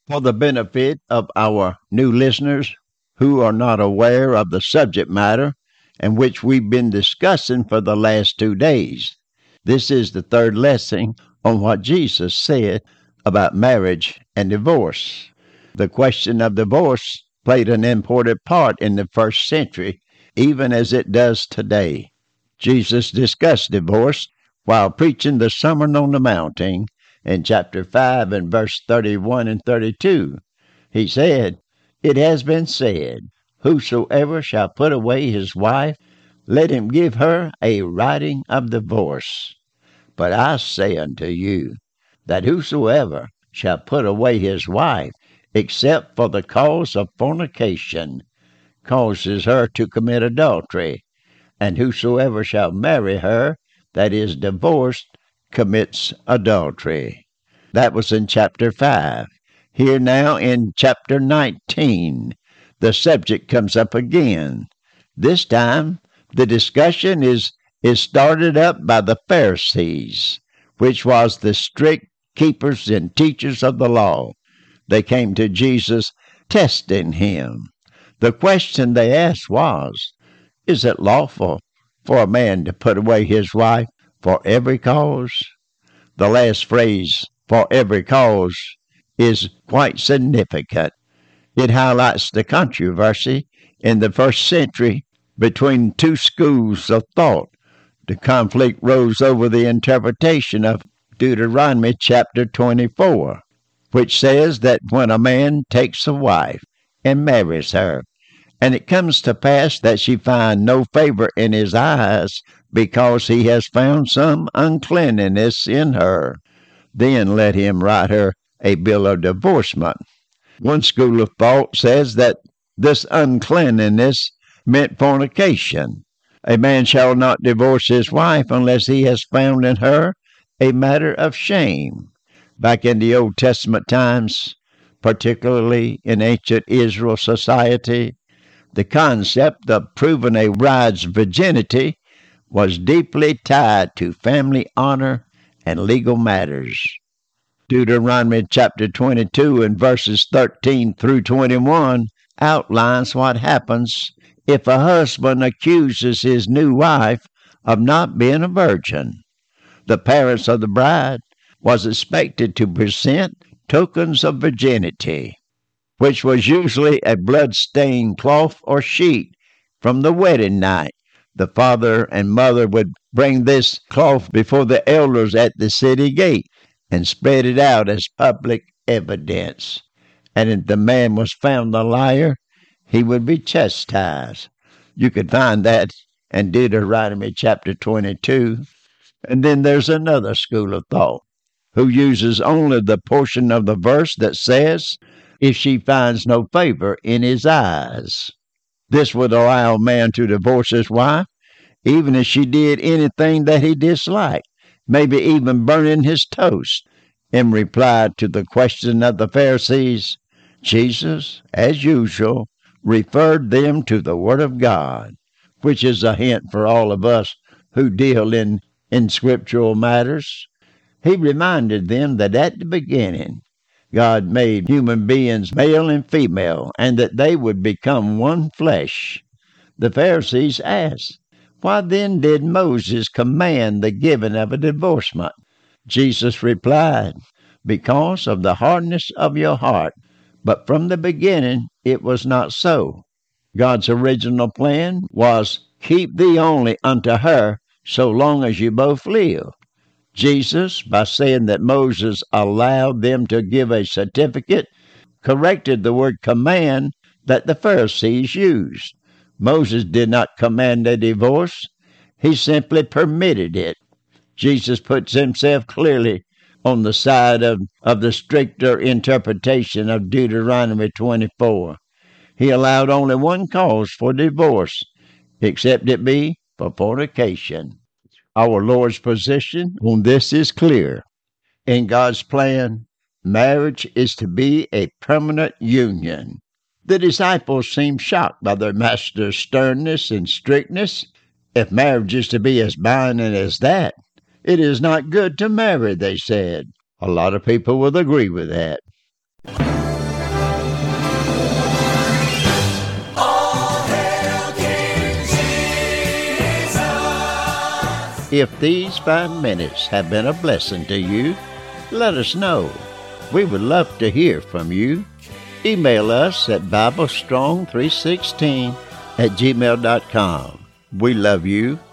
For the benefit of our new listeners who are not aware of the subject matter and which we've been discussing for the last 2 days, this is the third lesson on what Jesus said about marriage and divorce. The question of divorce played an important part in the first century, even as it does today. Jesus discussed divorce while preaching the Sermon on the Mount in chapter 5 and verse 31 and 32. He said, "It has been said, whosoever shall put away his wife, let him give her a writing of divorce. But I say unto you, that whosoever shall put away his wife, except for the cause of fornication, causes her to commit adultery. And whosoever shall marry her that is divorced commits adultery." That was in chapter 5. Here now in chapter 19, the subject comes up again. This time, the discussion is started up by the Pharisees, which was the strict keepers and teachers of the law. They came to Jesus testing him. The question they asked was, is it lawful for a man to put away his wife for every cause? The last phrase, for every cause, is quite significant. It highlights the controversy in the first century between two schools of thought. The conflict rose over the interpretation of Deuteronomy chapter 24, which says that when a man takes a wife and marries her, and it comes to pass that she find no favor in his eyes because he has found some uncleanness in her, then let him write her a bill of divorcement. One school of thought says that this uncleanness meant fornication. A man shall not divorce his wife unless he has found in her a matter of shame. Back in the Old Testament times, particularly in ancient Israel society, the concept of proving a bride's virginity was deeply tied to family honor and legal matters. Deuteronomy chapter 22 and verses 13 through 21 outlines what happens if a husband accuses his new wife of not being a virgin. The parents of the bride was expected to present tokens of virginity, which was usually a blood-stained cloth or sheet from the wedding night. The father and mother would bring this cloth before the elders at the city gate and spread it out as public evidence. And if the man was found a liar, he would be chastised. You could find that in Deuteronomy chapter 22. And then there's another school of thought who uses only the portion of the verse that says, if she finds no favor in his eyes. This would allow a man to divorce his wife, even if she did anything that he disliked, maybe even burning his toast. In reply to the question of the Pharisees, Jesus, as usual, referred them to the Word of God, which is a hint for all of us who deal in scriptural matters. He reminded them that at the beginning, God made human beings male and female, and that they would become one flesh. The Pharisees asked, why then did Moses command the giving of a divorcement? Jesus replied, because of the hardness of your heart. But from the beginning it was not so. God's original plan was, keep thee only unto her so long as you both live. Jesus, by saying that Moses allowed them to give a certificate, corrected the word command that the Pharisees used. Moses did not command a divorce. He simply permitted it. Jesus puts himself clearly on the side of the stricter interpretation of Deuteronomy 24. He allowed only one cause for divorce, except it be for fornication. Our Lord's position on this is clear. In God's plan, marriage is to be a permanent union. The disciples seemed shocked by their master's sternness and strictness. If marriage is to be as binding as that, it is not good to marry, they said. A lot of people will agree with that. If these 5 minutes have been a blessing to you, let us know. We would love to hear from you. Email us at BibleStrong316@gmail.com. We love you